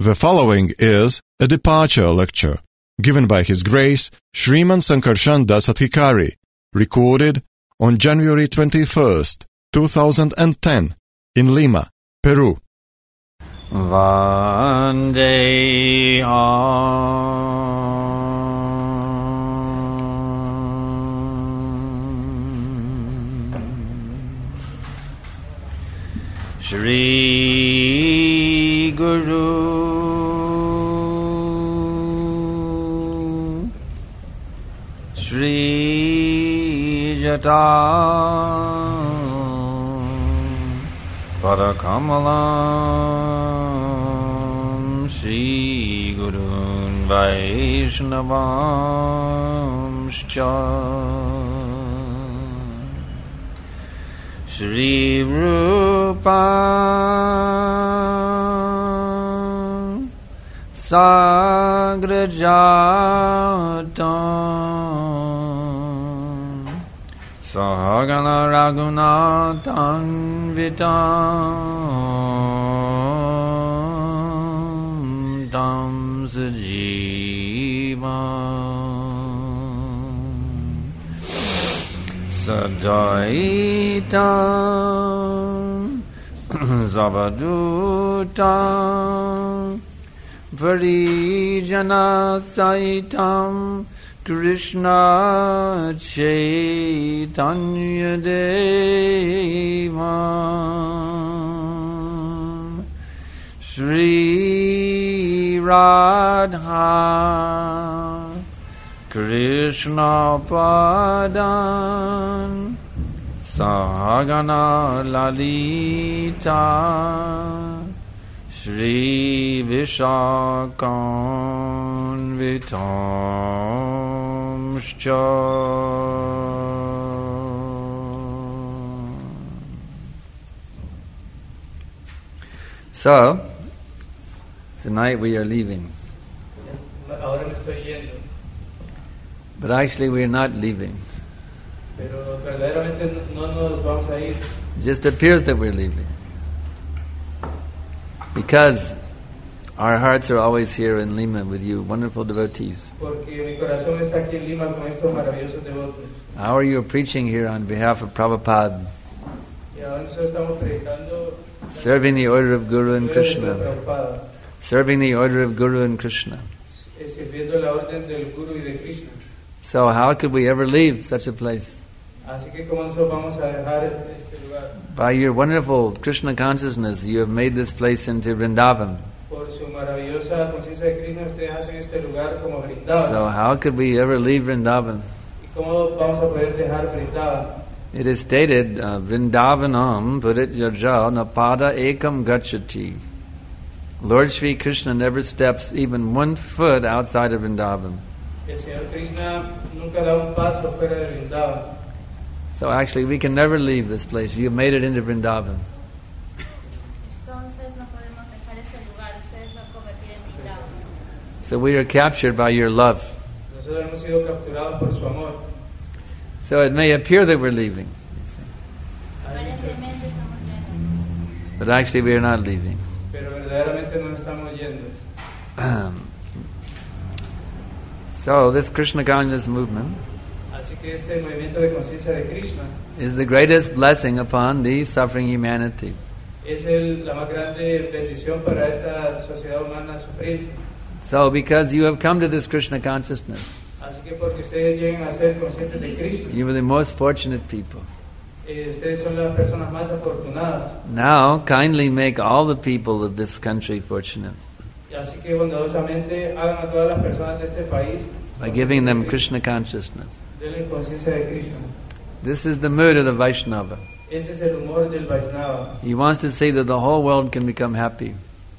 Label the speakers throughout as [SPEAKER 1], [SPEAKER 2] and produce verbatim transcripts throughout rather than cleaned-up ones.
[SPEAKER 1] The following is a departure lecture given by His Grace Sriman Sankarshan Das Adhikari, recorded on January twenty-first, two thousand ten, in Lima, Peru.
[SPEAKER 2] Vande Shri Guru Shri Jata Parakamalam Shri Gurun Vaishnavamscha Shri Rupa Sagrajatam Sahagana Raghunathan Vitam Tam Sajivam Sadaitam Zavadutam Varijana Saitam Krishna Chaitanya Devam Shri Radha Krishna Padan Sahagana Lalita Shri Vishakam Vitamscha. So, tonight we are leaving. But actually we are not leaving. It just appears that we're leaving. Because our hearts are always here in Lima with you, wonderful devotees. How are you preaching here on behalf of Prabhupada? Serving the order of Guru and Krishna. Serving the order of Guru and Krishna. So how could we ever leave such a place? By your wonderful Krishna consciousness, you have made this place into Vrindavan. So how could we ever leave Vrindavan? It is stated, uh, Vrindavanam purit yarja napada ekam gachati. Lord Sri Krishna never steps even one foot outside of Vrindavan. So actually we can never leave this place. You made it into Vrindavan. So we are captured by your love. So it may appear that we're leaving. But actually we are not leaving. Um, so this Krishna consciousness movement is the greatest blessing upon the suffering humanity. So because you have come to this Krishna consciousness, you are the most fortunate people. Now kindly make all the people of this country fortunate by giving them Krishna consciousness. This is the mood of the Vaishnava. He wants to see that the whole world can become happy.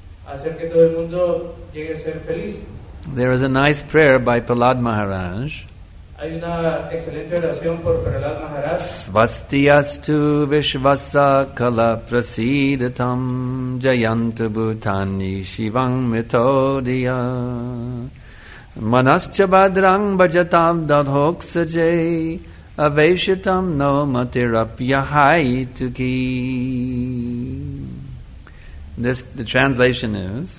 [SPEAKER 2] There is a nice prayer by Prahlad Maharaj. Svastiyastu vishvasa kala prasidatam jayantu bhutani shivang mitodiya manascha badrang bhajatam dadhoksaje aveshitam no matirapyahaituki. This, the translation is,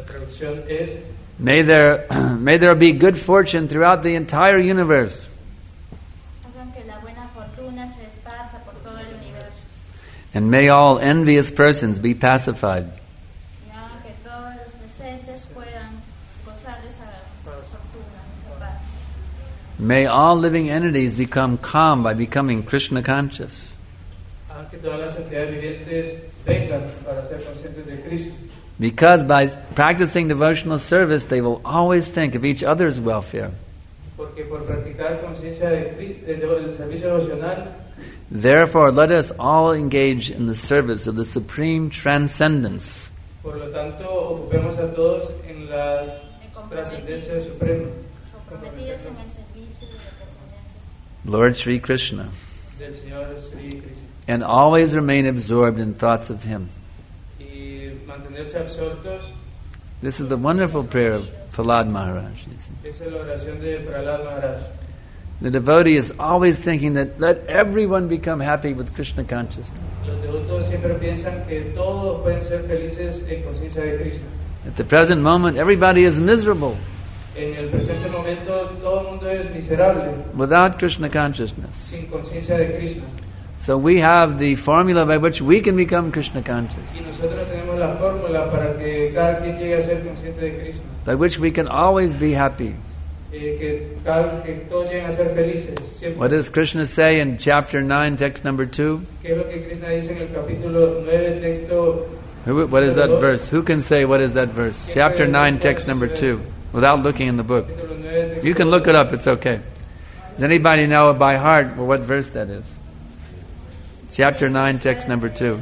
[SPEAKER 3] traducción es:
[SPEAKER 2] May there, may there be good fortune throughout the entire universe.
[SPEAKER 4] Hagan que la buena fortuna se esparza por todo el universo.
[SPEAKER 2] And may all envious persons be pacified.
[SPEAKER 4] Y hagan que todos los presentes puedan gozar de esa fortuna, de esa paz.
[SPEAKER 2] May all living entities become calm by becoming Krishna conscious.
[SPEAKER 3] Hagan que todas las entidades vivientes vengan para ser conscientes de Cristo.
[SPEAKER 2] Because by practicing devotional service, they will always think of each other's welfare.
[SPEAKER 3] Porque por practicar conciencia de Cri- de- del servicio devocional,
[SPEAKER 2] Therefore, let us all engage in the service of the supreme transcendence.
[SPEAKER 3] por lo tanto, ocupemos a todos en la trascendencia suprema
[SPEAKER 4] Comprometidos en el servicio de la trascendencia
[SPEAKER 2] Lord Sri Krishna.
[SPEAKER 3] del Señor Sri Krishna.
[SPEAKER 2] And always remain absorbed in thoughts of Him.
[SPEAKER 3] Y mantenerse absortos.
[SPEAKER 2] This is the wonderful prayer of Prahlad Maharaj. You see.
[SPEAKER 3] Esa es la oración de Prahlad Maharaj.
[SPEAKER 2] The devotee is always thinking that let everyone become happy with Krishna consciousness.
[SPEAKER 3] Los devotos siempre piensan que todos pueden ser felices en conciencia de Krishna.
[SPEAKER 2] At the present moment, everybody is miserable
[SPEAKER 3] En el presente momento, todo el mundo es miserable
[SPEAKER 2] without Krishna consciousness.
[SPEAKER 3] sin conciencia de Krishna.
[SPEAKER 2] So we have the formula by which we can become Krishna conscious,
[SPEAKER 3] Y nosotros tenemos la fórmula para que cada quien llegue a ser consciente de Krishna.
[SPEAKER 2] by which we can always be happy.
[SPEAKER 3] Eh, que, cada, que todos lleguen a ser felices siempre.
[SPEAKER 2] What does Krishna say in chapter nine, text number two?
[SPEAKER 3] ¿Qué es lo que Krishna dice en el capítulo nueve, texto?
[SPEAKER 2] Who, what is that verse? Who can say what is that verse? Chapter nine, text number two, without looking in the book.
[SPEAKER 3] Capítulo nueve, texto
[SPEAKER 2] You can look it up, it's okay. Does anybody know by heart what verse that is? Chapter nine, text number two.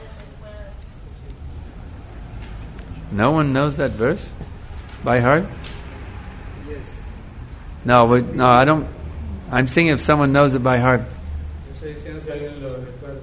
[SPEAKER 2] No one knows that verse by heart?
[SPEAKER 3] Yes.
[SPEAKER 2] No, we, no, I don't. I'm seeing if someone knows it by heart.
[SPEAKER 3] Yo estoy diciendo si alguien lo recuerda.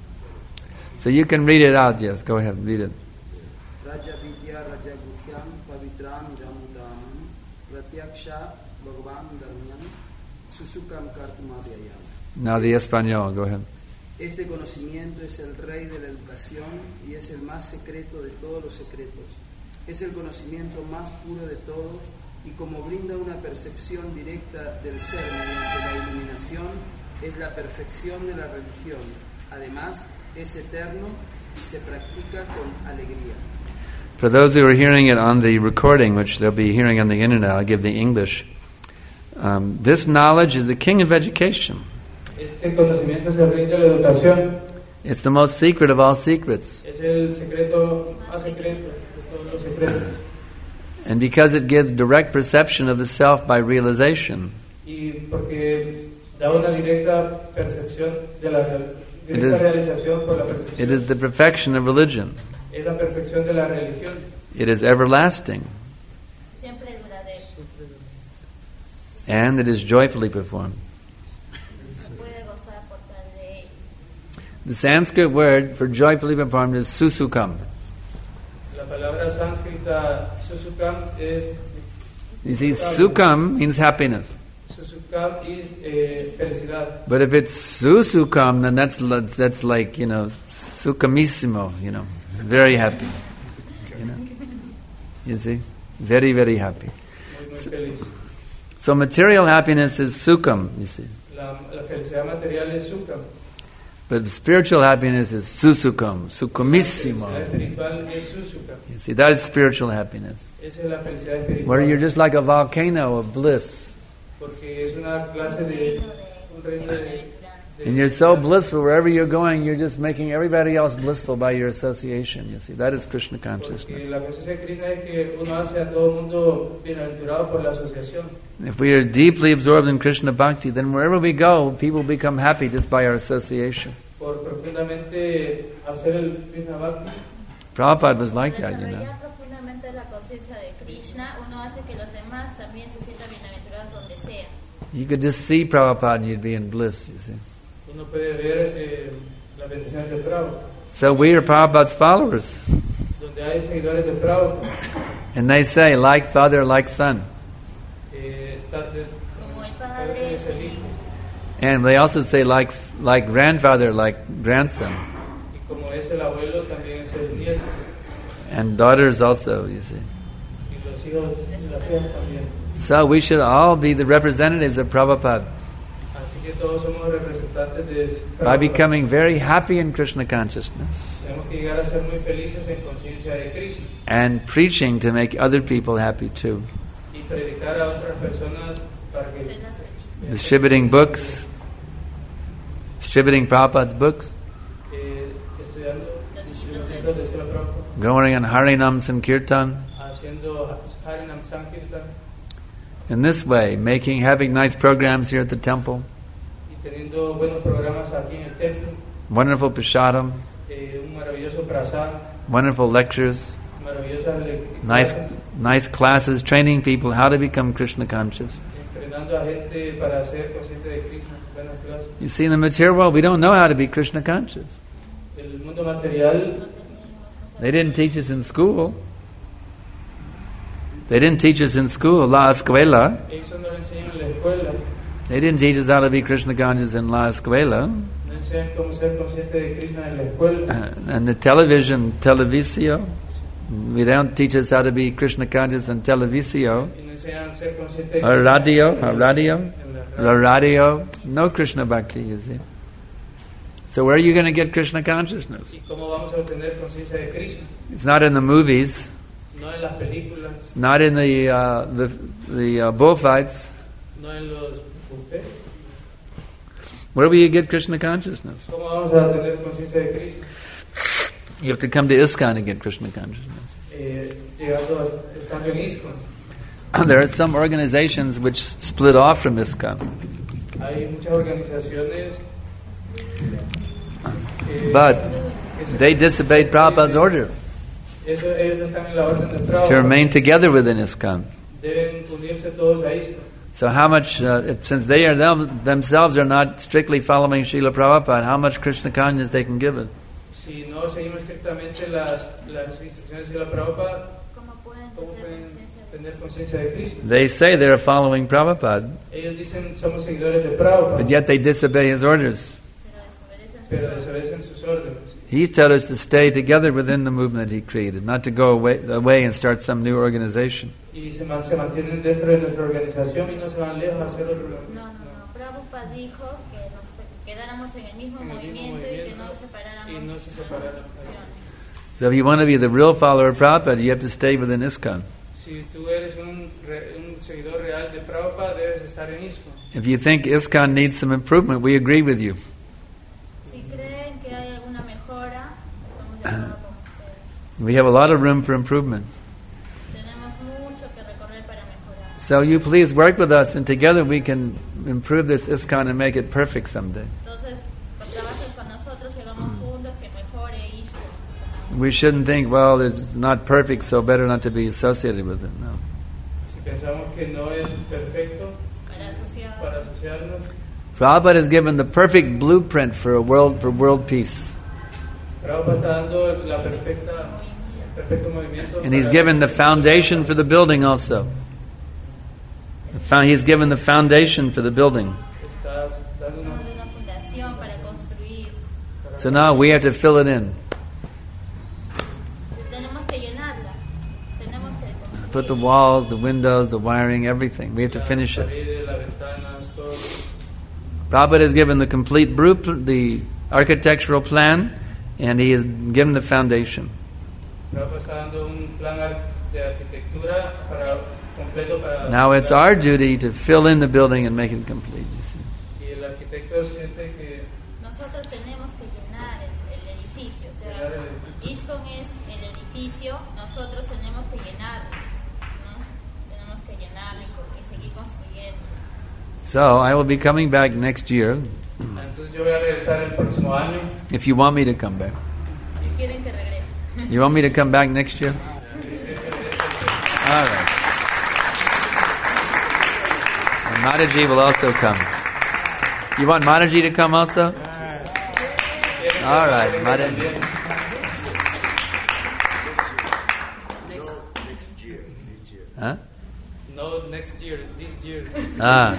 [SPEAKER 2] So you can read it out, yes, go ahead, read it.
[SPEAKER 5] Raja Vidya Raja Guhyam Pavitram Jamutam Pratyaksha Bhagavan Dharmyam Susukam Kartumadhyayam.
[SPEAKER 2] Now the Espanol, go ahead.
[SPEAKER 5] Este conocimiento es el rey de la educación y es el más secreto de todos los secretos. Es el conocimiento más puro de todos y como brinda una percepción directa del ser mediante la iluminación, es la perfección de la religión. Además, es eterno y se practica con alegría.
[SPEAKER 2] For those who are hearing it on the recording, which they'll be hearing on the internet, I'll give the English. Um, this knowledge is the king of education.
[SPEAKER 3] Este conocimiento es el rey de la educación.
[SPEAKER 2] It's the most secret of all secrets.
[SPEAKER 3] Es el secreto más secreto de todos los secretos.
[SPEAKER 2] And because it gives direct perception of the self by realization,
[SPEAKER 3] Y porque da una directa percepción de la real-
[SPEAKER 2] It
[SPEAKER 3] directa
[SPEAKER 2] is-
[SPEAKER 3] realización por la percepción.
[SPEAKER 2] it is the perfection of religion.
[SPEAKER 3] Es la perfección de la religión.
[SPEAKER 2] It is everlasting,
[SPEAKER 4] siempre duradero.
[SPEAKER 2] and it is joyfully performed.
[SPEAKER 4] Se puede gozar por tal de ello.
[SPEAKER 2] The Sanskrit word for joyfully performed is susukam.
[SPEAKER 3] La palabra sánscrita susukam es
[SPEAKER 2] You see, sukam means happiness.
[SPEAKER 3] susukam is eh, felicidad.
[SPEAKER 2] But if it's susukam, then that's li- that's like, you know, sukamissimo, you know, very happy. You know, you see, very very happy.
[SPEAKER 3] Muy, muy feliz.
[SPEAKER 2] So material happiness is sukam, you see,
[SPEAKER 3] La, la felicidad material es sukam.
[SPEAKER 2] but spiritual happiness is susukam,
[SPEAKER 3] La
[SPEAKER 2] sukamissimo.
[SPEAKER 3] felicidad espiritual es susukam.
[SPEAKER 2] You see, that is spiritual happiness,
[SPEAKER 3] Esa es la felicidad espiritual.
[SPEAKER 2] where you're just like a volcano of bliss,
[SPEAKER 3] Porque es una clase de un reino de, de
[SPEAKER 2] and you're so blissful wherever you're going. You're just making everybody else blissful by your association. You see, that is Krishna
[SPEAKER 3] Porque
[SPEAKER 2] consciousness.
[SPEAKER 3] la conciencia de Krishna es que uno hace a todo el mundo bienaventurado por la asociación.
[SPEAKER 2] If we are deeply absorbed in Krishna Bhakti, then wherever we go, people become happy just by our association.
[SPEAKER 3] Por profundamente hacer el Krishna Bhakti.
[SPEAKER 2] Prabhupada was like that, you know.
[SPEAKER 4] Desarrollar profundamente la conciencia de Krishna, uno hace que los demás también se sientan bienaventurados donde sea.
[SPEAKER 2] You could just see Prabhupada and you'd be in bliss, you see.
[SPEAKER 3] Uno puede ver eh, las bendiciones de Prabhupada.
[SPEAKER 2] So we are Prabhupada's followers.
[SPEAKER 3] Donde hay seguidores de Prabhupada.
[SPEAKER 2] And they say, like father, like son.
[SPEAKER 3] Eh, tal de-
[SPEAKER 4] Como el
[SPEAKER 3] tal
[SPEAKER 4] padre
[SPEAKER 3] es
[SPEAKER 4] es
[SPEAKER 3] el
[SPEAKER 4] el
[SPEAKER 3] hijo.
[SPEAKER 4] hijo.
[SPEAKER 2] And they also say, like like grandfather, like grandson.
[SPEAKER 3] Y como es el abuelo, también es el nieto.
[SPEAKER 2] And daughters also, you see.
[SPEAKER 3] y los hijos y las hijas también.
[SPEAKER 2] So we should all be the representatives of Prabhupada
[SPEAKER 3] Así que todos somos representantes de
[SPEAKER 2] by
[SPEAKER 3] Prabhupada.
[SPEAKER 2] becoming very happy in Krishna consciousness
[SPEAKER 3] Tenemos que llegar a ser muy felices en conciencia de Krishna
[SPEAKER 2] and preaching to make other people happy too.
[SPEAKER 3] y predicar a otras personas para que
[SPEAKER 4] Cenas felices.
[SPEAKER 2] Distributing books, distributing Prabhupada's books,
[SPEAKER 3] eh, estudiando los libros de Srila Prabhupada,
[SPEAKER 2] going on Harinam Sankirtan.
[SPEAKER 3] haciendo Harinam Sankirtan
[SPEAKER 2] In this way, making, having nice programs here at the temple,
[SPEAKER 3] y teniendo buenos programas aquí en el templo,
[SPEAKER 2] wonderful prashadam,
[SPEAKER 3] eh, un maravilloso prasad,
[SPEAKER 2] wonderful lectures,
[SPEAKER 3] maravillosas le-
[SPEAKER 2] nice,
[SPEAKER 3] clases,
[SPEAKER 2] nice classes, training people how to become Krishna conscious.
[SPEAKER 3] entrenando a gente para ser consciente de Krishna, buenas clases.
[SPEAKER 2] You see, in the material world, we don't know how to be Krishna conscious.
[SPEAKER 3] El mundo material
[SPEAKER 2] They didn't teach us in school. They didn't teach us in school, La Escuela.
[SPEAKER 3] eso no lo enseñan en la escuela,
[SPEAKER 2] They didn't teach us how to be Krishna conscious in La Escuela.
[SPEAKER 3] no enseñan cómo ser consciente de Krishna en la escuela.
[SPEAKER 2] And the television, Televisio, we don't teach us how to be Krishna conscious in Televisio.
[SPEAKER 3] Y no enseñan ser consciente de
[SPEAKER 2] Or
[SPEAKER 3] Krishna
[SPEAKER 2] radio,
[SPEAKER 3] en la-
[SPEAKER 2] or radio,
[SPEAKER 3] en la
[SPEAKER 2] or radio. No Krishna bhakti, you see. So where are you going to get Krishna consciousness?
[SPEAKER 3] ¿Y cómo vamos a obtener conciencia de Krishna?
[SPEAKER 2] It's not in the movies.
[SPEAKER 3] No en las películas,
[SPEAKER 2] It's not in the uh, the the uh, bullfights.
[SPEAKER 3] no en los buffets.
[SPEAKER 2] Where will you get Krishna consciousness?
[SPEAKER 3] ¿Cómo vamos a tener conciencia de Krishna?
[SPEAKER 2] You have to come to ISKCON to get Krishna consciousness.
[SPEAKER 3] Eh, llegando a estar en ISKCON.
[SPEAKER 2] There are some organizations which split off from ISKCON,
[SPEAKER 3] Hay muchas organizaciones que,
[SPEAKER 2] but
[SPEAKER 3] que se-
[SPEAKER 2] they disobeyed Prabhupada's order
[SPEAKER 3] eso, ellos están en la orden de
[SPEAKER 2] to
[SPEAKER 3] Prabhupada.
[SPEAKER 2] remain together within ISKCON.
[SPEAKER 3] Deben unirse todos a ISKCON.
[SPEAKER 2] So how much, uh, if, since they are them, themselves are not strictly following Srila Prabhupada, how much Krishna consciousness they can give us?
[SPEAKER 3] Si no seguimos estrictamente las, las instrucciones de la Prabhupada,
[SPEAKER 4] ¿Cómo pueden
[SPEAKER 3] ¿cómo
[SPEAKER 4] tener
[SPEAKER 3] pueden
[SPEAKER 4] conciencia de
[SPEAKER 3] tener conciencia de Krishna?
[SPEAKER 2] They say they're following Prabhupada,
[SPEAKER 3] Ellos dicen somos seguidores de Prabhupada,
[SPEAKER 2] but yet they disobey his orders.
[SPEAKER 4] pero desobedecen
[SPEAKER 3] pero
[SPEAKER 4] sus
[SPEAKER 3] desobedecen sus órdenes?
[SPEAKER 2] He's told us to stay together within the movement he created, not to go away, away and start some new organization.
[SPEAKER 3] Y se, man- se mantienen dentro de nuestra organización y no se van lejos a hacer otro.
[SPEAKER 4] No, no, no. Prabhupada dijo que nos quedáramos en el mismo
[SPEAKER 3] En el mismo
[SPEAKER 4] movimiento y que
[SPEAKER 3] movimiento
[SPEAKER 4] no separáramos
[SPEAKER 3] y no se
[SPEAKER 4] nuestras
[SPEAKER 3] separaran.
[SPEAKER 4] instituciones.
[SPEAKER 2] So if you want to be the real follower of Prabhupada, you have to stay within ISKCON.
[SPEAKER 3] Si tú eres un, re- un seguidor real de Prabhupada, debes estar en ISKCON.
[SPEAKER 2] If you think ISKCON needs some improvement, we agree with you.
[SPEAKER 4] Si creen que hay alguna mejora, estamos de acuerdo con ustedes.
[SPEAKER 2] We have a lot of room for improvement.
[SPEAKER 4] Tenemos mucho que recorrer para mejorar.
[SPEAKER 2] So you please work with us, and together we can improve this ISKCON and make it perfect someday.
[SPEAKER 4] Entonces, con trabajes con nosotros, llegamos juntos, que mejore esto.
[SPEAKER 2] We shouldn't think, well, it's not perfect, so better not to be associated with it. No.
[SPEAKER 3] Si pensamos que no es perfecto
[SPEAKER 4] Para asociar.
[SPEAKER 3] para asociarnos,
[SPEAKER 2] Prabhupada has given the perfect blueprint for a world for world peace,
[SPEAKER 3] Prabhupada está dando la perfecta, el perfecto movimiento.
[SPEAKER 2] and he's
[SPEAKER 3] para-
[SPEAKER 2] given the foundation for the building also. The fo- He's given the foundation for the building.
[SPEAKER 3] Estás dando una-
[SPEAKER 4] De una fundación para construir.
[SPEAKER 2] So now we have to fill it in.
[SPEAKER 4] Tenemos que llenarla. Tenemos que construir.
[SPEAKER 2] Put the walls, the windows, the wiring, everything. We have to finish it.
[SPEAKER 3] paredes, las ventanas, todo.
[SPEAKER 2] Prabhupada has given the complete blueprint, the architectural plan, and he has given the foundation.
[SPEAKER 3] Prabhupada está dando un plan ar- de arquitectura para, completo para...
[SPEAKER 2] Now it's our duty to fill in the building and make it complete. You see.
[SPEAKER 3] Y el arquitecto siente que...
[SPEAKER 4] Nosotros tenemos que llenar el, el edificio. O sea,
[SPEAKER 3] Llenar el edificio.
[SPEAKER 4] ISKCON es el edificio, nosotros tenemos que llenarlo. ¿No? Tenemos que llenarlo y, co- y seguir construyendo.
[SPEAKER 2] So I will be coming back next year
[SPEAKER 3] Entonces yo voy a regresar el próximo año.
[SPEAKER 2] if you want me to come back.
[SPEAKER 4] Si quieren que regrese.
[SPEAKER 2] You want me to come back next year? All right. And Mataji will also come. You want Mataji to come also? All right, Mataji. Huh?
[SPEAKER 3] No, next year, this year.
[SPEAKER 2] Ah.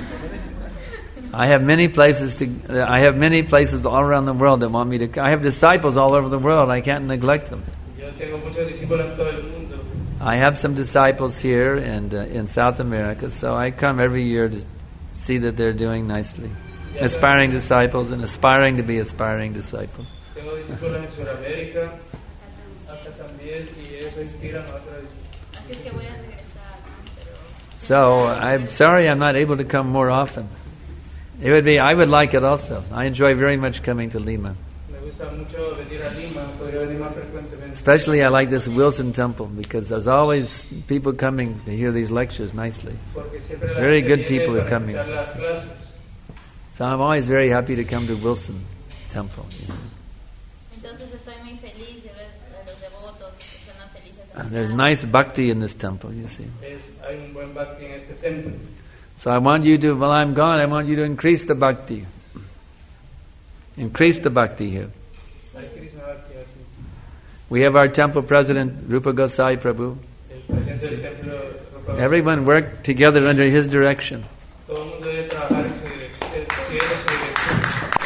[SPEAKER 2] I have many places to. I have many places all around the world that want me to. I have disciples all over the world. I can't neglect them.
[SPEAKER 3] Yo tengo muchos discípulos en todo el mundo.
[SPEAKER 2] I have some disciples here and uh, in South America, so I come every year to see that they're doing nicely. Aspiring disciples and aspiring to be aspiring disciples.
[SPEAKER 3] Tengo discípulos en Sudamérica, acá también, y eso inspira a otros.
[SPEAKER 4] Así es que voy a regresar, ¿no? Pero
[SPEAKER 2] So I'm sorry I'm not able to come more often. It would be I would like it also. I enjoy very much coming to Lima.
[SPEAKER 3] Me gusta mucho venir a Lima, podría venir más frecuentemente.
[SPEAKER 2] Especially I like this Wilson Temple because there's always people coming to hear these lectures nicely.
[SPEAKER 3] Porque siempre la
[SPEAKER 2] Very
[SPEAKER 3] gente
[SPEAKER 2] good
[SPEAKER 3] viene
[SPEAKER 2] people are
[SPEAKER 3] para
[SPEAKER 2] coming.
[SPEAKER 3] escuchar las clases.
[SPEAKER 2] So I'm always very happy to come to Wilson Temple. You know.
[SPEAKER 4] entonces estoy muy feliz de ver a los devotos que están felices.
[SPEAKER 2] Uh, There's nice bhakti in this temple, you see.
[SPEAKER 3] Es, hay un buen bhakti en este templo.
[SPEAKER 2] So I want you to, while I'm gone, I want you to increase the bhakti. Increase the bhakti here.
[SPEAKER 3] Hay Krishna Bhakti aquí.
[SPEAKER 2] We have our temple president, Rupa Gosai Prabhu.
[SPEAKER 3] El presidente del templo, Rupa-
[SPEAKER 2] Everyone work together under his direction.
[SPEAKER 3] todo el mundo debe trabajar en su dirección, siguiendo su dirección,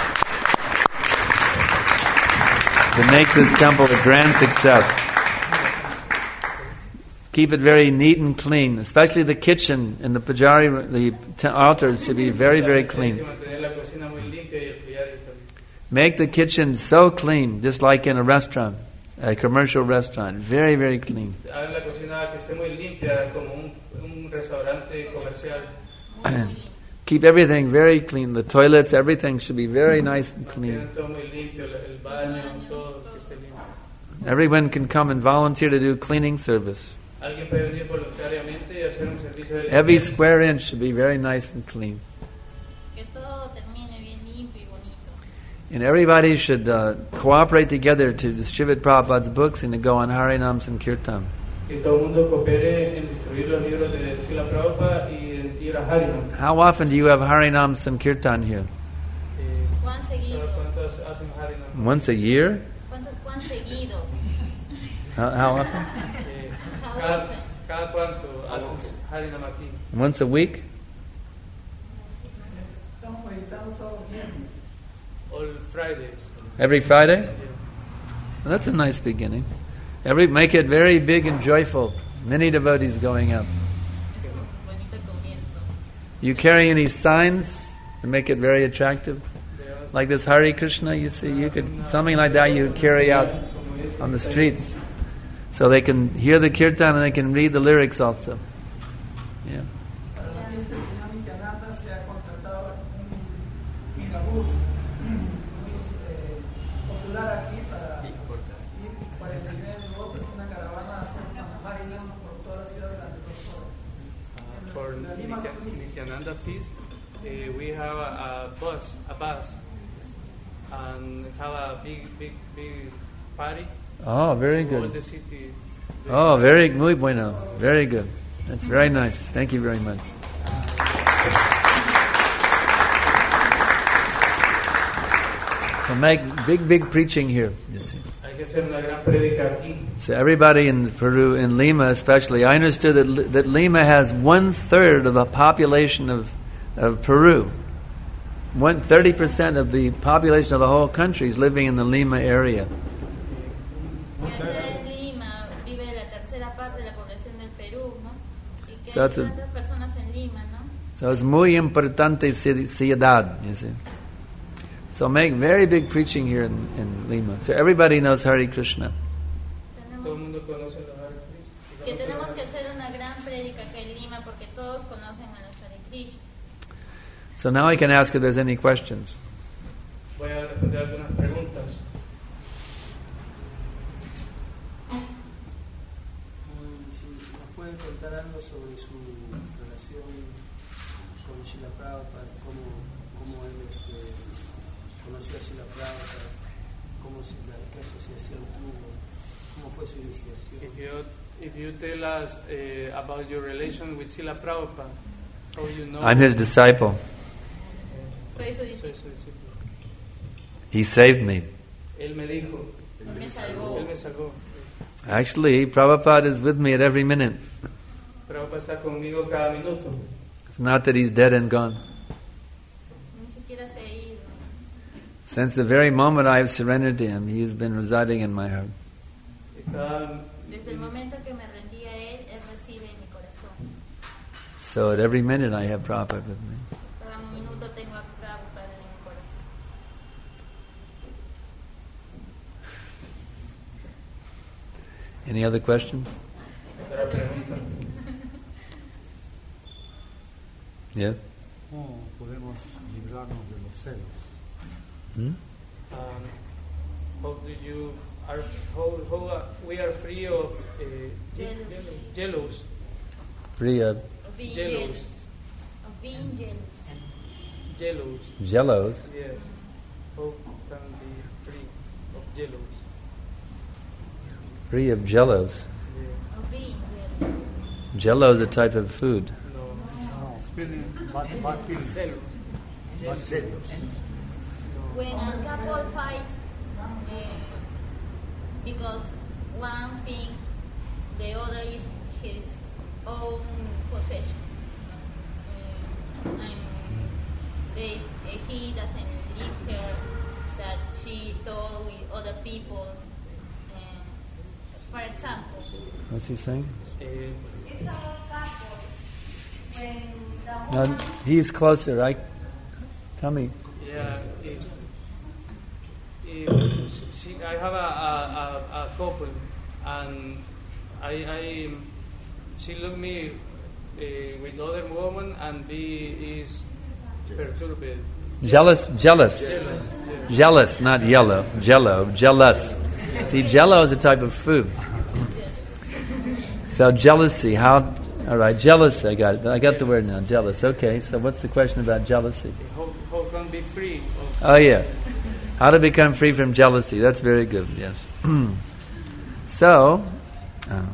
[SPEAKER 2] To make this temple a grand success. Keep it very neat and clean, especially the kitchen and the pujari, the t- altars should be very, very
[SPEAKER 3] Hay que
[SPEAKER 2] clean.
[SPEAKER 3] mantener la cocina muy limpia y el pujarí también.
[SPEAKER 2] Make the kitchen so clean, just like in a restaurant, a commercial restaurant. Very, very clean.
[SPEAKER 3] Hagan la cocina que esté muy limpia, como un, un restaurante comercial.
[SPEAKER 4] Muy, muy lindo.
[SPEAKER 2] Keep everything very clean. The toilets, everything should be very nice and clean.
[SPEAKER 3] Tienen todo muy limpio, el el baño, todo que esté limpio.
[SPEAKER 2] Everyone can come and volunteer to do cleaning service.
[SPEAKER 3] Alguien puede venir voluntariamente y hacer un servicio de
[SPEAKER 2] Every
[SPEAKER 3] limpieza.
[SPEAKER 2] square inch should be very nice and clean.
[SPEAKER 4] Que todo termine bien limpio y bonito.
[SPEAKER 2] And everybody should uh, cooperate together to distribute Prabhupada's books and to go on Harinam Sankirtan.
[SPEAKER 3] Que todo el mundo coopere en distribuir los libros de Srila Prabhupada y en ir a Harinam.
[SPEAKER 2] How often do you have Harinam Sankirtan here?
[SPEAKER 3] Eh,
[SPEAKER 4] Juan seguido.
[SPEAKER 3] ¿Cuántos hacen Harinam?
[SPEAKER 2] Once a year?
[SPEAKER 4] ¿Cuánto Juan seguido?
[SPEAKER 2] How, how often?
[SPEAKER 3] Eh, cada, cada cuánto hacen Harinam aquí.
[SPEAKER 2] Once a week?
[SPEAKER 3] All Fridays.
[SPEAKER 2] Every Friday?
[SPEAKER 3] Yeah.
[SPEAKER 2] Well, that's a nice beginning. Every make it very big and joyful. Many devotees going up.
[SPEAKER 4] Es un bonito comienzo.
[SPEAKER 2] You carry any signs to make it very attractive? Like this Hare Krishna, you see, you could something like that you could carry out on the streets, so they can hear the kirtan and they can read the lyrics also. Yeah.
[SPEAKER 6] Para la fiesta del señor Nityananda se ha contratado un megabús muy este, popular aquí para ir cuarenta y nueve devotos en una caravana a hacer una Harinam por toda la ciudad durante dos horas.
[SPEAKER 3] For
[SPEAKER 6] La Lima
[SPEAKER 3] Nitya- Nityananda feast, uh, we have a, a bus, a bus, and have a big, big, big party.
[SPEAKER 2] Oh, very
[SPEAKER 3] to all
[SPEAKER 2] good.
[SPEAKER 3] the city.
[SPEAKER 2] Oh, very muy bueno. Very good. That's very nice. Thank you very much. So make big, big preaching here. You see.
[SPEAKER 3] Hay que hacer una gran prédica aquí.
[SPEAKER 2] So everybody in Peru, in Lima especially, I understood that, Li- that Lima has one third of the population of, of Peru. One thirty percent of the population of the whole country is living in the Lima area.
[SPEAKER 4] Que acá en Lima vive la tercera parte de la población del Perú, ¿no? Y que
[SPEAKER 2] So
[SPEAKER 4] hay
[SPEAKER 2] that's a-
[SPEAKER 4] tantas personas en Lima, ¿no?
[SPEAKER 2] So it's muy importante ci- ciudad, you see. So make very big preaching here in, in Lima. So everybody knows Hare Krishna.
[SPEAKER 3] Todo el
[SPEAKER 4] Tenemos,
[SPEAKER 3] mundo conoce los Hare Krishna.
[SPEAKER 4] que tenemos que hacer una gran prédica acá en Lima porque todos conocen a los Hare Krishna.
[SPEAKER 2] So now I can ask if there's any questions.
[SPEAKER 3] Voy a responder algunas preguntas.
[SPEAKER 5] Mm, Si nos puede contar algo sobre su relación con Srila Prabhupada, cómo, cómo él este, conoció a Srila Prabhupada, cómo se, la, qué asociación tuvo, cómo fue su iniciación.
[SPEAKER 3] If you, if you tell us uh, about your relation with Srila Prabhupada, how you know.
[SPEAKER 2] I'm his disciple.
[SPEAKER 4] Soy su
[SPEAKER 3] Soy
[SPEAKER 4] discípulo.
[SPEAKER 3] su discípulo.
[SPEAKER 2] He saved me.
[SPEAKER 3] Él me dijo,
[SPEAKER 4] Él me salvó.
[SPEAKER 3] él me salvó.
[SPEAKER 2] Actually, Prabhupada is with me at every minute.
[SPEAKER 3] Prabhupada está conmigo cada minuto.
[SPEAKER 2] It's not that he's dead and gone.
[SPEAKER 4] Ni siquiera se ha ido.
[SPEAKER 2] Since the very moment I have surrendered to him, he has been residing in my heart.
[SPEAKER 3] Y cada,
[SPEAKER 4] Desde el momento que me rendí a recibe en mi corazón.
[SPEAKER 2] So at every minute I have Prabhupada with me.
[SPEAKER 4] Cada minuto tengo a Prabhupada en mi corazón.
[SPEAKER 2] Any other questions? Yes?
[SPEAKER 7] ¿Cómo podemos librarnos de los celos?
[SPEAKER 2] Hmm?
[SPEAKER 3] Um, how do you are how, how uh, we are free of uh,
[SPEAKER 4] Jealousy.
[SPEAKER 3] jealous
[SPEAKER 2] Free of
[SPEAKER 4] Of being
[SPEAKER 3] Jealous.
[SPEAKER 4] jealous. Of being jealous.
[SPEAKER 3] jealous
[SPEAKER 2] jellos.
[SPEAKER 3] yes how can be free of jealous
[SPEAKER 2] Free of jellos.
[SPEAKER 3] yeah.
[SPEAKER 4] Of being jealous.
[SPEAKER 2] Jello is a type of food.
[SPEAKER 3] no
[SPEAKER 7] No, feeling, bad, bad feelings.
[SPEAKER 3] celos
[SPEAKER 7] Bad celos.
[SPEAKER 4] When a couple fight uh, because one thinks the other is his own possession, uh, and they, uh, he doesn't leave her, that she told with other people. Uh, for example,
[SPEAKER 2] What's he saying?
[SPEAKER 3] uh,
[SPEAKER 4] it's a couple when the
[SPEAKER 2] No,
[SPEAKER 4] woman
[SPEAKER 2] he's closer, right? Tell me.
[SPEAKER 3] yeah if, if she, I have a, a, a, a couple and I, I she look me uh, with other woman and he is perturbed.
[SPEAKER 2] Jealous, jealous.
[SPEAKER 3] Jealous.
[SPEAKER 2] Jealous, not yellow. Jello, jealous. See, jello is a type of food. So jealousy, how... All right, jealousy, I got it. I got the word now, jealous. Okay, so what's the question about jealousy?
[SPEAKER 3] How, how can be free of
[SPEAKER 2] Oh, yes. How to become free from jealousy. That's very good, yes. So, um,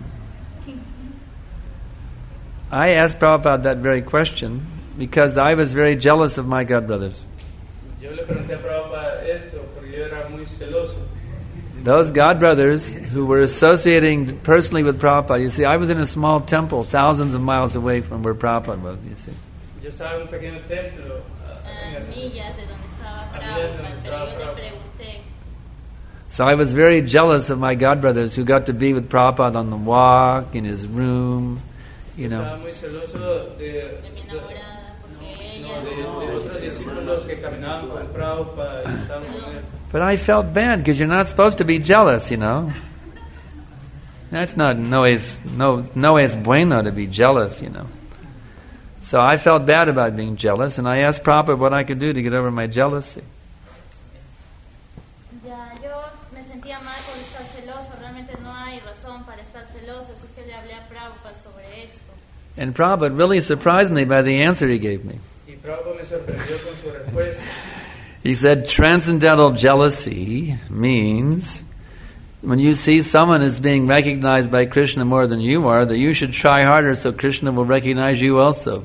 [SPEAKER 2] I asked Prabhupada that very question because I was very jealous of my godbrothers.
[SPEAKER 3] Yo le pregunté a Prabhupada esto porque yo era muy celoso.
[SPEAKER 2] Those godbrothers who were associating personally with Prabhupada, you see, I was in a small temple thousands of miles away from where Prabhupada was, you see.
[SPEAKER 3] Yo estaba en un pequeño templo
[SPEAKER 4] a
[SPEAKER 3] en ese-
[SPEAKER 4] millas de donde estaba
[SPEAKER 3] A millas de
[SPEAKER 4] Prabhupada,
[SPEAKER 3] donde
[SPEAKER 4] pero
[SPEAKER 3] estaba
[SPEAKER 4] yo le
[SPEAKER 3] Prabhupada.
[SPEAKER 4] pregunté,
[SPEAKER 2] So I was very jealous of my godbrothers who got to be with Prabhupada on the walk, in his room, you know.
[SPEAKER 3] Estaba muy celoso de,
[SPEAKER 4] de mi
[SPEAKER 3] de,
[SPEAKER 4] enamorada, porque
[SPEAKER 3] no,
[SPEAKER 4] ella
[SPEAKER 3] de, de otros discípulos que caminaban con Prabhupada y estaban con él.
[SPEAKER 2] But I felt bad because you're not supposed to be jealous, you know. That's not no es no no es bueno to be jealous, you know. So I felt bad about being jealous, and I asked Prabhupada what I could do to get over my jealousy.
[SPEAKER 4] ya yo me sentía mal por estar celoso, realmente no hay razón para estar celoso, así que le hablé a Prabhupada sobre esto.
[SPEAKER 2] And Prabhupada really surprised me by the answer he gave me.
[SPEAKER 3] Y Prabhupada me sorprendió con su respuesta.
[SPEAKER 2] He said, transcendental jealousy means when you see someone as being recognized by Krishna more than you are, that you should try harder so Krishna will recognize you also.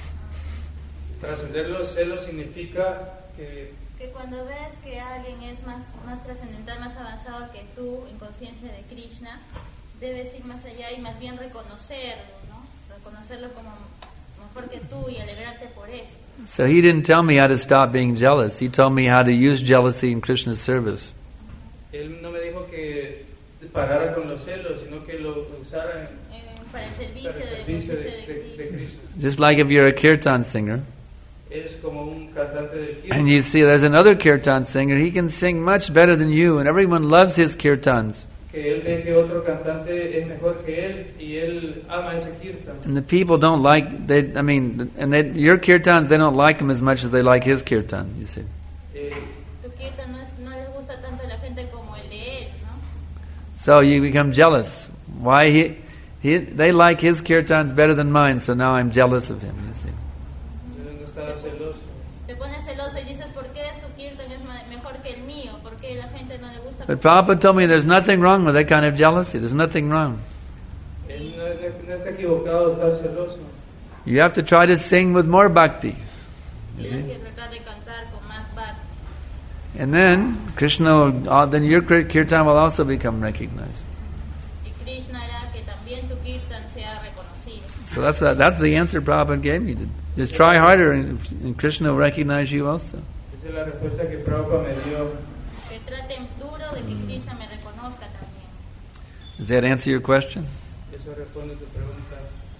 [SPEAKER 3] Trascender los celos significa que
[SPEAKER 4] Que cuando ves que alguien es más, más trascendental, más avanzado que tú en conciencia de Krishna, debes ir más allá y más bien reconocerlo, ¿no? Reconocerlo como mejor que tú y alegrarte por eso.
[SPEAKER 2] So he didn't tell me how to stop being jealous. He told me how to use jealousy in Krishna's service.
[SPEAKER 3] él no me dijo que parara con los celos, sino que lo usara en,
[SPEAKER 4] Eh, para el servicio,
[SPEAKER 3] para el
[SPEAKER 4] de,
[SPEAKER 3] servicio de,
[SPEAKER 4] conciencia de
[SPEAKER 3] de, de
[SPEAKER 4] Krishna.
[SPEAKER 3] Krishna.
[SPEAKER 2] Just like if you're a kirtan singer,
[SPEAKER 3] Es como un cantante del kirtan.
[SPEAKER 2] and you see there's another kirtan singer, he can sing much better than you, and everyone loves his kirtans.
[SPEAKER 3] Que él ve que otro cantante es mejor que él y él ama ese kirtan.
[SPEAKER 2] And the people don't like, they, I mean, and they, your kirtans, they don't like him as much as they like his kirtan, you see.
[SPEAKER 3] Eh,
[SPEAKER 4] Tu kirtan no, es, no les gusta tanto a la gente como el de él, ¿no?
[SPEAKER 2] So you become jealous. Why he, he, they like his kirtans better than mine, so now I'm jealous of him, you see.
[SPEAKER 3] él no estaba celoso.
[SPEAKER 4] Te pones celoso y dices, ¿por qué su kirtan es ma- mejor que el mío? ¿Por qué la gente no le gusta?
[SPEAKER 2] But Prabhupada told me there's nothing wrong with that kind of jealousy. There's nothing wrong.
[SPEAKER 3] Él no, no está equivocado estar celoso.
[SPEAKER 2] You have to try to sing with more bhakti. You
[SPEAKER 4] Tienes
[SPEAKER 2] see?
[SPEAKER 4] que tratar de cantar con más bhakti.
[SPEAKER 2] And then Krishna, will, uh, then your kir- kirtan will also become recognized.
[SPEAKER 4] Y Krishna hará que también tu kirtan sea reconocido.
[SPEAKER 2] So that's uh, that's the answer Prabhupada gave me. Just try harder, and, and Krishna will recognize you also.
[SPEAKER 3] Esa es la respuesta que Prabhupada me dio.
[SPEAKER 4] Que traten duro de que Krishna me reconozca también.
[SPEAKER 2] Does that answer your question?
[SPEAKER 3] Eso responde tu pregunta.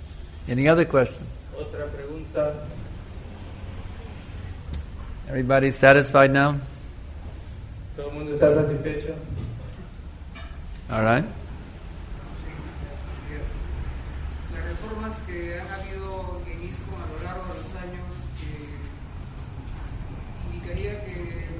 [SPEAKER 2] Any other question?
[SPEAKER 3] Otra pregunta.
[SPEAKER 2] Everybody satisfied now?
[SPEAKER 3] ¿Todo el mundo está satisfecho?
[SPEAKER 2] All right.
[SPEAKER 5] Las reformas que han habido en I S C O a lo largo de los años eh, indicaría que,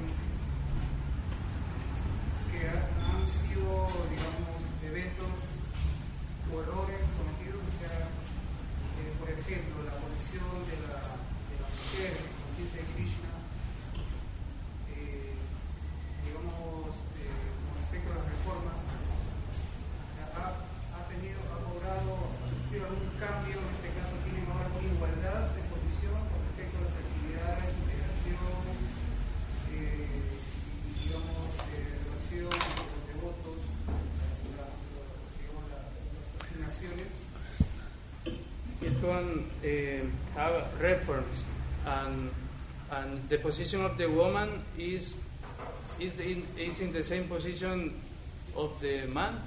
[SPEAKER 5] que han sido, digamos, eventos o errores cometidos, o sea, eh, por ejemplo, la abolición de la, de la mujer en la conciencia de Krishna, eh, digamos, eh, con respecto a las reformas, ha, ha tenido, ha logrado, ha sufrido algún cambio, en este caso tienen ahora una igualdad de posición con respecto a las actividades, integración, eh, y digamos, eh, relación con los devotos, la, la, digamos, la, las asignaciones.
[SPEAKER 3] ISKCON uh, have reforms, and and the position of the woman is is the, in, is in the same position of the man.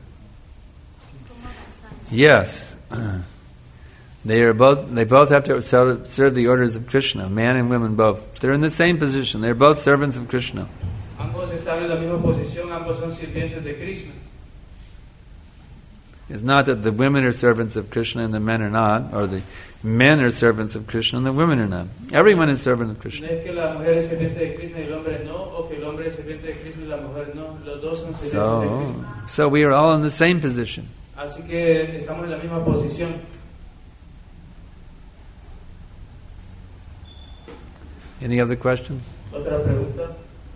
[SPEAKER 2] Yes. They are both. They both have to serve, serve the orders of Krishna. Man and women both. They're in the same position. They're both servants of Krishna.
[SPEAKER 3] Ambos están en la misma posición. Ambos son sirvientes de Krishna.
[SPEAKER 2] It's not that the women are servants of Krishna and the men are not, or the men are servants of Krishna and the women are not. Everyone is servant of
[SPEAKER 3] No
[SPEAKER 2] Krishna.
[SPEAKER 3] es que la mujer es sirviente de Krishna y el hombre no, o que el hombre es sirviente de Krishna y la mujer no. Los dos son sirvientes de
[SPEAKER 2] So,
[SPEAKER 3] Krishna.
[SPEAKER 2] so we are all in the same position.
[SPEAKER 3] Así que estamos en la misma posición.
[SPEAKER 2] Any other question?
[SPEAKER 3] Otra pregunta.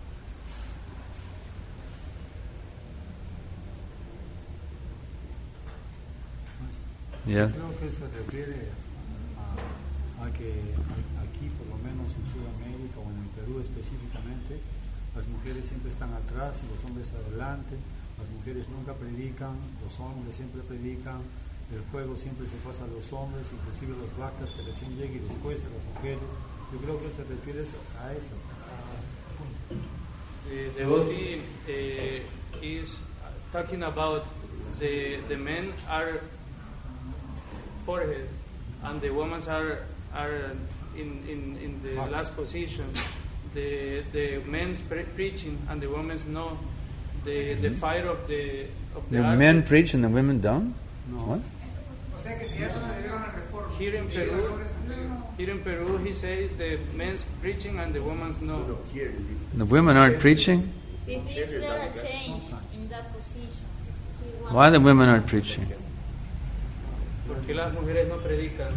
[SPEAKER 2] Yeah.
[SPEAKER 7] Creo que se refiere a, a que a- aquí, por lo menos en Sudamérica o en el Perú específicamente, las mujeres siempre están atrás y los hombres adelante. Las mujeres nunca predican, los hombres siempre predican. El juego siempre se pasa a los hombres, inclusive los bhaktas que recién llegan y después a las mujeres. Yo creo que se refiere a eso.
[SPEAKER 3] The devotee uh, is talking about the the men are forehead and the women are are in in, in the last position. The the men's pre- preaching and the women's no. The the fire of the of the
[SPEAKER 2] The
[SPEAKER 3] art-
[SPEAKER 2] men preach and the women don't?
[SPEAKER 7] No.
[SPEAKER 2] What?
[SPEAKER 5] O sea que si eso se debe a una reforma.
[SPEAKER 3] Here in Peru, here in Peru, he says the men's preaching and the women's no.
[SPEAKER 2] The women aren't preaching?
[SPEAKER 4] If is there a change in that position? He wants-
[SPEAKER 2] Why the women aren't preaching?
[SPEAKER 3] Porque las mujeres no predican.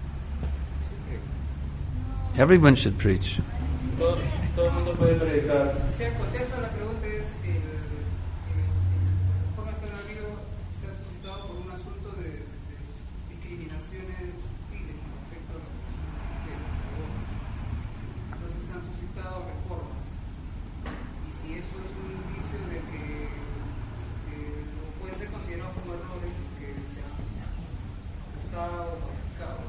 [SPEAKER 2] Everyone should preach.
[SPEAKER 3] Todo, todo el mundo puede predicar.
[SPEAKER 5] O sea, el contexto de la pregunta es el, el, el- las reformas que han habido se han suscitado por un asunto de, de discriminaciones sutiles con respecto a la mujer. Entonces se han suscitado reformas. Y si eso es un indicio de que eh, no pueden ser considerados como errores que se han ajustado o modificado.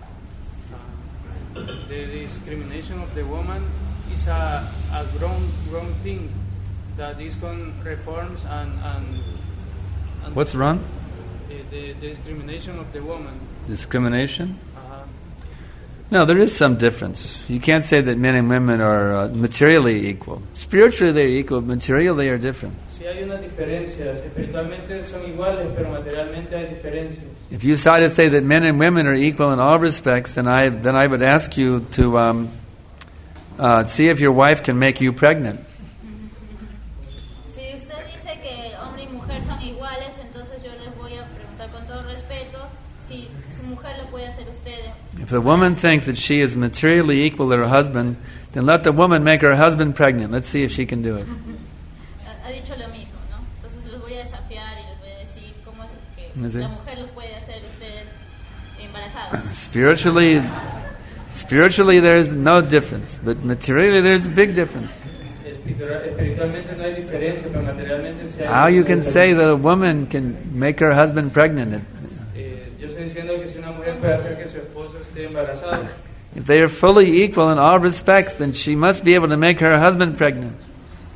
[SPEAKER 3] The discrimination of the woman is a, a grown grown thing that ISKCON reforms and and, and
[SPEAKER 2] What's wrong?
[SPEAKER 3] the, the, the discrimination of the woman.
[SPEAKER 2] Discrimination?
[SPEAKER 3] Uh-huh.
[SPEAKER 2] No, there is some difference. You can't say that men and women are uh, materially equal. Spiritually they're equal, materially they are different.
[SPEAKER 3] Sí hay unas diferencias, espiritualmente son iguales, pero materialmente hay diferencias.
[SPEAKER 2] If you decide to say that men and women are equal in all respects, then I then I would ask you to um, uh, see if your wife can make you pregnant.
[SPEAKER 4] Si usted dice que hombre y mujer son iguales, entonces yo les voy a preguntar con todo respeto si su mujer lo puede hacer usted.
[SPEAKER 2] If the woman thinks that she is materially equal to her husband, then let the woman make her husband pregnant. Let's see if she can do it.
[SPEAKER 4] Ha, ha dicho lo mismo, ¿no? Entonces los voy a desafiar y les voy a decir cómo es que
[SPEAKER 2] Sí.
[SPEAKER 4] la mujer los puede hacer ustedes embarazados.
[SPEAKER 2] Spiritually, spiritually there's no difference, but materially there's a big difference.
[SPEAKER 3] Espiritua- Espiritualmente no hay diferencia, pero materialmente sí hay.
[SPEAKER 2] How you can say that a woman can make her husband pregnant?
[SPEAKER 3] Eh, yo estoy diciendo que si una mujer puede hacer que su esposo esté embarazado,
[SPEAKER 2] If they are fully equal in all respects, then she must be able to make her husband pregnant.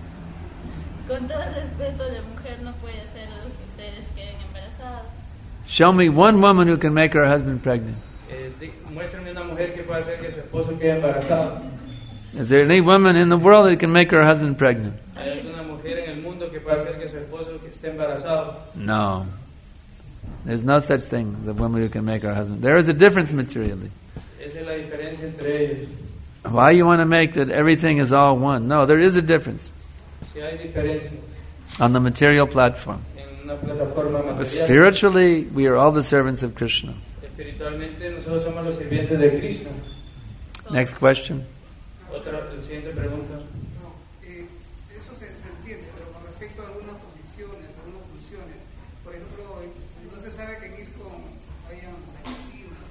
[SPEAKER 4] Con todo respeto, la mujer no puede hacer que ustedes queden embarazados.
[SPEAKER 2] Show me one woman who can make her husband pregnant.
[SPEAKER 3] Eh, di- muéstrenme una mujer que pueda hacer que su esposo quede embarazado.
[SPEAKER 2] Is there any woman in the world that can make her husband pregnant?
[SPEAKER 3] ¿Hay alguna mujer en el mundo que pueda hacer que su esposo que esté embarazado?
[SPEAKER 2] No. There's no such thing, the woman who can make her husband. There is a difference materially.
[SPEAKER 3] Esa es la diferencia entre ellos.
[SPEAKER 2] Why you want to make that everything is all one? No, there is a difference
[SPEAKER 3] Si hay diferencia
[SPEAKER 2] on the material platform.
[SPEAKER 3] en una plataforma
[SPEAKER 2] But
[SPEAKER 3] material,
[SPEAKER 2] spiritually, we are all the servants of Krishna.
[SPEAKER 3] espiritualmente nosotros somos los sirvientes de Krishna.
[SPEAKER 2] Next question.
[SPEAKER 3] Otra, la siguiente pregunta.
[SPEAKER 6] No, eh, eso se, se entiende, pero con respecto a algunas condiciones, algunas funciones, por ejemplo, no se sabe que en ISKCON hayan asesinos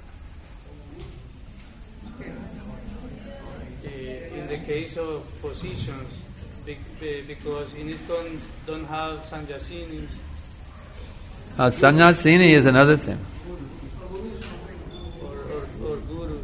[SPEAKER 3] Uh, in the case of positions, be, be, because in ISKCON don't have sannyasinis,
[SPEAKER 2] Uh, sannyasini is another thing.
[SPEAKER 3] or, or, or gurus.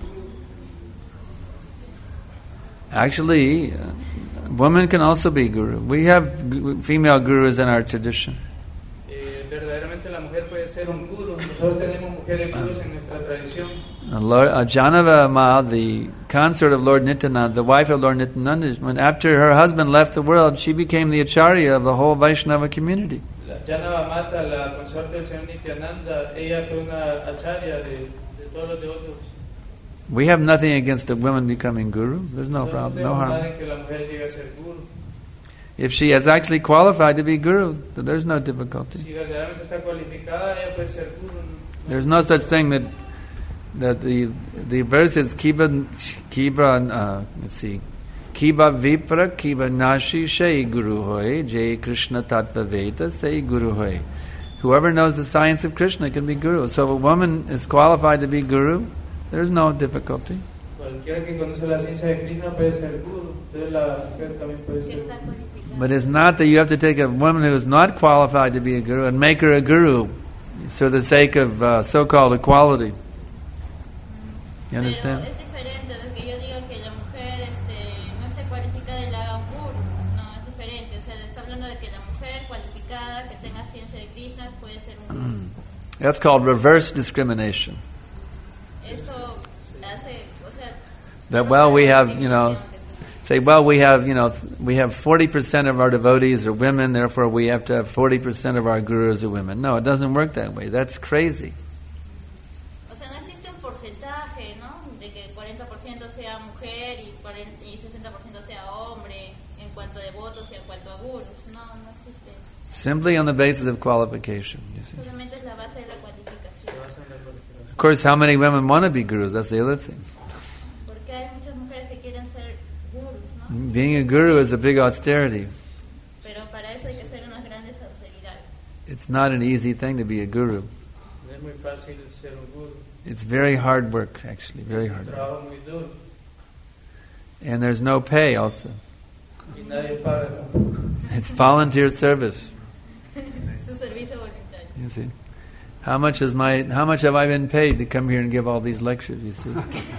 [SPEAKER 2] Actually, uh, women can also be guru. We have gu- female gurus in our tradition.
[SPEAKER 3] Eh, verdaderamente la mujer puede ser un guru. Nosotros tenemos mujeres gurus en nuestra tradición.
[SPEAKER 2] Uh, Lord, uh, Janava Ma, the consort of Lord Nityananda, the wife of Lord Nityananda, when after her husband left the world, she became the acharya of the whole Vaishnava community.
[SPEAKER 3] La Janava Mata, la consorte del señor Nityananda, ella fue una acharya de, de todos los devotos.
[SPEAKER 2] We have nothing against a woman becoming guru. There's no
[SPEAKER 3] Nosotros
[SPEAKER 2] problem,
[SPEAKER 3] no
[SPEAKER 2] no
[SPEAKER 3] tenemos nada
[SPEAKER 2] harm.
[SPEAKER 3] en que la mujer llegue a ser guru.
[SPEAKER 2] If she is actually qualified to be guru, then there's no difficulty.
[SPEAKER 3] Si verdaderamente está cualificada, ella puede ser guru. No-
[SPEAKER 2] There's no such thing that that the the verse is kiba kiba uh, let's see kiba vipra kiba nashi shay guru hoy jay Krishna tattva veda say guru hoy. Whoever knows the science of Krishna can be guru. So if a woman is qualified to be guru, there's no difficulty.
[SPEAKER 3] Cualquiera que conoce la ciencia de Krishna puede ser guru. Entonces la mujer también puede
[SPEAKER 4] Que
[SPEAKER 3] ser
[SPEAKER 4] está
[SPEAKER 3] guru.
[SPEAKER 4] cualificada.
[SPEAKER 2] But it's not that you have to take a woman who is not qualified to be a guru and make her a guru for the sake of uh, so-called equality. You understand?
[SPEAKER 4] Pero es diferente de que yo diga que la mujer este, no esté cualificada y la haga un guru. No, es diferente. O sea, está hablando de que la mujer cualificada, que tenga ciencia de Krishna, puede ser un guru.
[SPEAKER 2] That's called reverse discrimination.
[SPEAKER 4] Esto hace, o sea...
[SPEAKER 2] That,
[SPEAKER 4] no
[SPEAKER 2] well, we
[SPEAKER 4] da
[SPEAKER 2] have,
[SPEAKER 4] discriminación
[SPEAKER 2] you know,
[SPEAKER 4] de eso.
[SPEAKER 2] say, well, we have, you know, we have forty percent of our devotees are women, therefore we have to have forty percent of our gurus are women. No, it doesn't work that way. That's crazy.
[SPEAKER 4] O sea, no existe un porcentaje, ¿no? De que cuarenta por ciento sea mujer y, cuarenta y sesenta por ciento sea hombre en cuanto a devotos y en cuanto a gurus. No, no existe eso.
[SPEAKER 2] Simply on the basis of qualification. You see.
[SPEAKER 4] Solamente es la base de la cualificación.
[SPEAKER 2] Of course, how many women want to be gurus? That's the other thing.
[SPEAKER 4] Porque hay muchas mujeres que quieren ser gurus, ¿no?
[SPEAKER 2] Being a guru is a big austerity.
[SPEAKER 4] Pero para eso hay que hacer unas grandes austeridades.
[SPEAKER 2] It's not an easy thing to be a guru.
[SPEAKER 3] No es muy fácil ser un guru.
[SPEAKER 2] It's very hard work, actually, very hard
[SPEAKER 3] Un
[SPEAKER 2] work.
[SPEAKER 3] trabajo muy duro.
[SPEAKER 2] And there's no pay also.
[SPEAKER 3] Y nadie paga.
[SPEAKER 2] It's volunteer service.
[SPEAKER 4] Su servicio voluntario.
[SPEAKER 2] You see, how much is my? How much have I been paid to come here and give all these lectures? You see,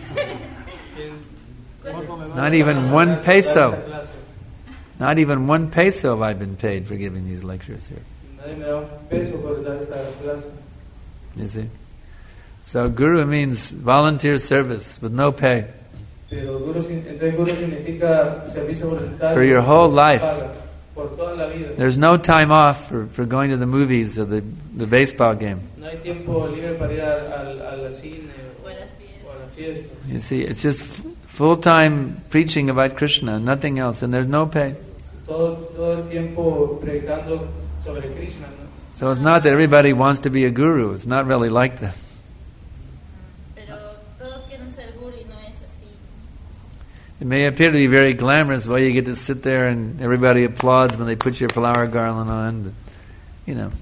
[SPEAKER 3] ¿Quién-
[SPEAKER 2] not even one peso.
[SPEAKER 3] Clase, clase.
[SPEAKER 2] Not even one peso have I been paid for giving these lectures here.
[SPEAKER 3] Nadie me da un peso por dar esta clase.
[SPEAKER 2] You see, so guru means volunteer service with no pay
[SPEAKER 3] Pero guru, sin- entonces guru significa servicio voluntario.
[SPEAKER 2] For your whole
[SPEAKER 3] sin
[SPEAKER 2] life.
[SPEAKER 3] paga, por toda la vida.
[SPEAKER 2] There's no time off for, for going to the movies or the, the baseball game.
[SPEAKER 3] No hay tiempo libre para ir al, al, al cine
[SPEAKER 4] O
[SPEAKER 3] o,
[SPEAKER 4] a las fiestas.
[SPEAKER 3] o a la fiesta.
[SPEAKER 2] You see, it's just f- full-time preaching about Krishna, nothing else, and there's no pay.
[SPEAKER 3] Todo, todo el tiempo predicando sobre Krishna, ¿no?
[SPEAKER 2] So it's not that everybody wants to be a guru. It's not really like that.
[SPEAKER 4] Pero todos quieren ser guru y no es así.
[SPEAKER 2] It may appear to be very glamorous. Well, you get to sit there and everybody applauds when they put your flower garland on, but, you know.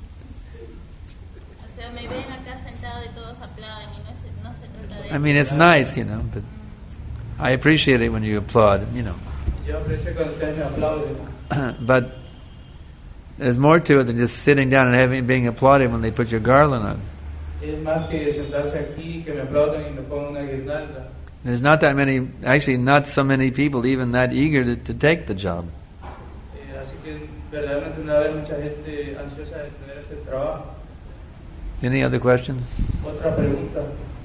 [SPEAKER 4] O sea, me ven acá sentado y todos aplauden y no se, no se trata de
[SPEAKER 2] I mean, it's nice, you know, but I appreciate it when you applaud, you know.
[SPEAKER 3] Yo aprecio cuando ustedes me aplauden.
[SPEAKER 2] But there's more to it than just sitting down and having being applauded when they put your garland on.
[SPEAKER 3] Es más que sentarse aquí, que me aplaudan y me pongan una guirnalda.
[SPEAKER 2] There's not that many, actually not so many people even that eager to, to take the job.
[SPEAKER 3] Eh, así que verdaderamente no va a haber mucha gente ansiosa de tener este trabajo.
[SPEAKER 2] Any other questions?
[SPEAKER 3] Otra pregunta.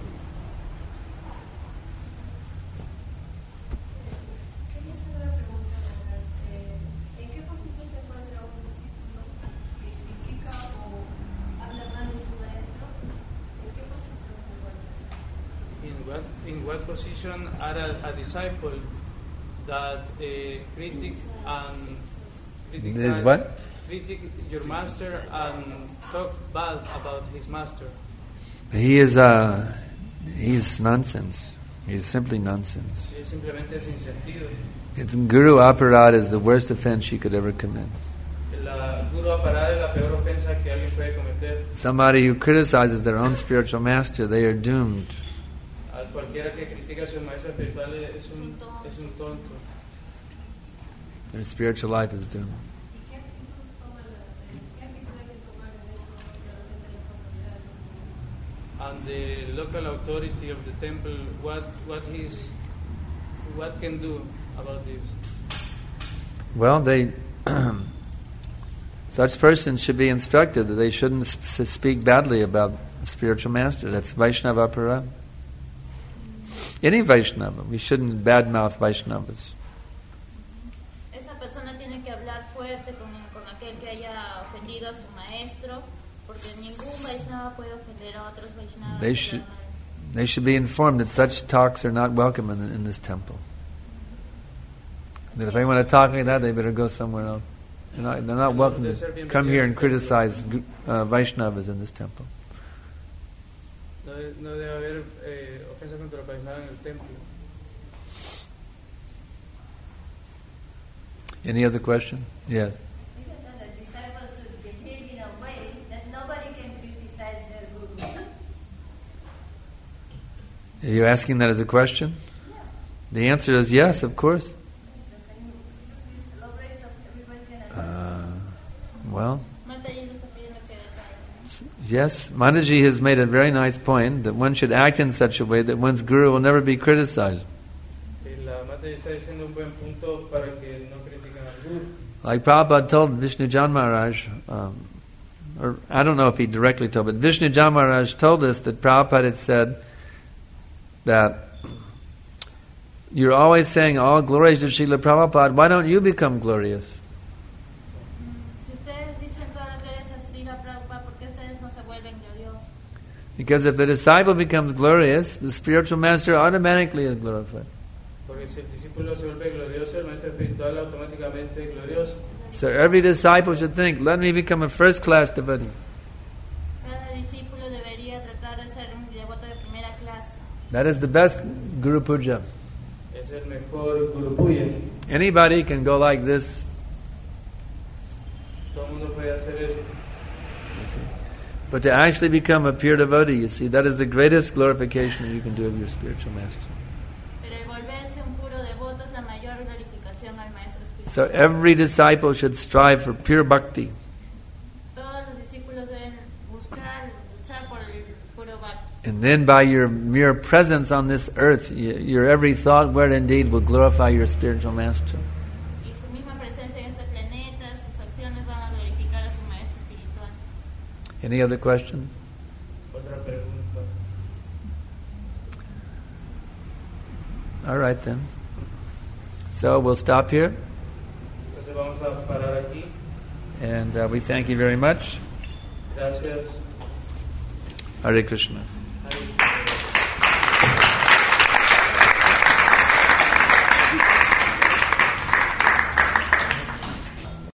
[SPEAKER 8] Quería hacer una pregunta, eh, ¿en qué posición se encuentra un discípulo que critica o habla mal de su maestro? ¿En qué posición se encuentra?
[SPEAKER 3] In what in what position are a, a disciple that uh, critic and critic,
[SPEAKER 2] Is
[SPEAKER 3] and
[SPEAKER 2] what?
[SPEAKER 3] critic your master and talk bad about his master?
[SPEAKER 2] He is uh, he's nonsense. He's simply nonsense.
[SPEAKER 3] Es simplemente sin sentido.
[SPEAKER 2] It's Guru aparad is the worst offense you could ever commit.
[SPEAKER 3] La guru aparad es la peor ofensa que alguien puede cometer.
[SPEAKER 2] Somebody who criticizes their own spiritual master, they are doomed.
[SPEAKER 3] A cualquiera que critica a su maestro espiritual es un es un tonto.
[SPEAKER 2] Their spiritual life is doomed.
[SPEAKER 8] ¿Y qué actitud toma la, qué actitud hay que tomar en eso de repente las autoridades?
[SPEAKER 3] And the local authority of the temple, what what is what can do about this?
[SPEAKER 2] Well, they such persons should be instructed that they shouldn't sp- speak badly about the spiritual master. That's Vaishnava aparad. Any Vaishnava, we shouldn't badmouth Vaishnavas.
[SPEAKER 4] Esa persona tiene que hablar fuerte con, con aquel que haya ofendido a su maestro, porque ningún Vaishnava puede ofender a otros Vaishnavas.
[SPEAKER 2] They should, they should be informed that such talks are not welcome in, in this temple. That if they want to talk like that, they better go somewhere else. They're not, they're not welcome to come here and criticize uh, Vaishnavas in this temple.
[SPEAKER 3] No, de- no debe haber eh, ofensa contra los Vaishnavas en el templo.
[SPEAKER 2] Any other question? Yes.
[SPEAKER 9] Isn't that the disciples should behave in a way that nobody can criticize their guru?
[SPEAKER 2] Are you asking that as a question?
[SPEAKER 9] Yeah.
[SPEAKER 2] The answer is yes, of course.
[SPEAKER 9] So can you please elaborate so everybody can
[SPEAKER 2] Uh,
[SPEAKER 9] understand?
[SPEAKER 2] well,
[SPEAKER 4] Mataji nos está pidiendo que detalle.
[SPEAKER 2] yes. Mataji has made a very nice point that one should act in such a way that one's guru will never be criticized.
[SPEAKER 3] Y la Mata está diciendo un buen punto para que no critiquen al guru.
[SPEAKER 2] Like Prabhupada told Vishnu Jan Maharaj, um, or I don't know if he directly told, but Vishnu Jan Maharaj told us that Prabhupada had said that you're always saying all glories to Srila Prabhupada, why don't you become glorious?
[SPEAKER 4] Si ustedes dicen todas las glorias a Srila Prabhupada, ¿por qué ustedes no se vuelven gloriosos?
[SPEAKER 2] Because if the disciple becomes glorious, the spiritual master automatically is glorified.
[SPEAKER 3] Porque si el discípulo se vuelve glorioso, el maestro espiritual automáticamente es glorioso.
[SPEAKER 2] So every disciple should think, let me become a first-class devotee.
[SPEAKER 4] Cada discípulo debería tratar de ser un devoto de primera clase.
[SPEAKER 2] That is the best Guru Puja.
[SPEAKER 3] Es el mejor guru puya.
[SPEAKER 2] Anybody can go like this.
[SPEAKER 3] Todo el mundo puede hacer eso.
[SPEAKER 2] You see. But to actually become a pure devotee, you see, that is the greatest glorification that you can do of your spiritual master.
[SPEAKER 4] Pero el volverse un puro devoto es la mayor glorificación al maestro espiritual.
[SPEAKER 2] So every disciple should strive for pure bhakti.
[SPEAKER 4] Todos los discípulos deben buscar, luchar por el puro bhakti.
[SPEAKER 2] And then by your mere presence on this earth, y- your every thought, word, and deed will glorify your spiritual master.
[SPEAKER 4] Y su misma presencia en este planeta, sus acciones van a glorificar a su maestro espiritual.
[SPEAKER 2] Any other questions?
[SPEAKER 3] Otra pregunta.
[SPEAKER 2] All right then. So we'll stop here.
[SPEAKER 3] Entonces vamos a parar aquí.
[SPEAKER 2] And uh, we thank you very much.
[SPEAKER 3] Gracias.
[SPEAKER 2] Hare Krishna.